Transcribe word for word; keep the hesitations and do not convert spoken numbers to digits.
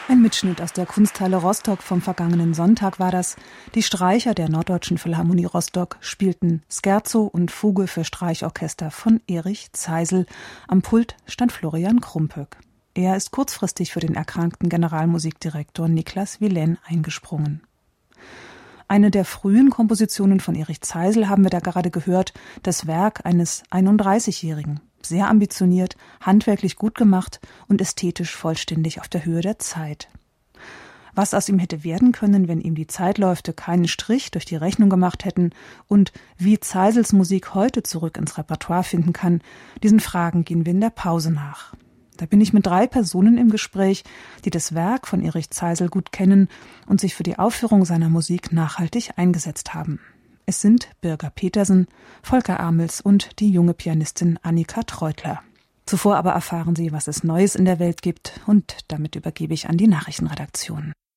Ein Mitschnitt aus der Kunsthalle Rostock vom vergangenen Sonntag war das. Die Streicher der Norddeutschen Philharmonie Rostock spielten Scherzo und Fuge für Streichorchester von Erich Zeisel. Am Pult stand Florian Krumpöck. Er ist kurzfristig für den erkrankten Generalmusikdirektor Niklas Vilaine eingesprungen. Eine der frühen Kompositionen von Erich Zeisel haben wir da gerade gehört, das Werk eines einunddreißigjährigen. Sehr ambitioniert, handwerklich gut gemacht und ästhetisch vollständig auf der Höhe der Zeit. Was aus ihm hätte werden können, wenn ihm die Zeitläufte keinen Strich durch die Rechnung gemacht hätten und wie Zeisels Musik heute zurück ins Repertoire finden kann, diesen Fragen gehen wir in der Pause nach. Da bin ich mit drei Personen im Gespräch, die das Werk von Erich Zeisel gut kennen und sich für die Aufführung seiner Musik nachhaltig eingesetzt haben. Es sind Birger Petersen, Volker Amels und die junge Pianistin Annika Treutler. Zuvor aber erfahren Sie, was es Neues in der Welt gibt, und damit übergebe ich an die Nachrichtenredaktion.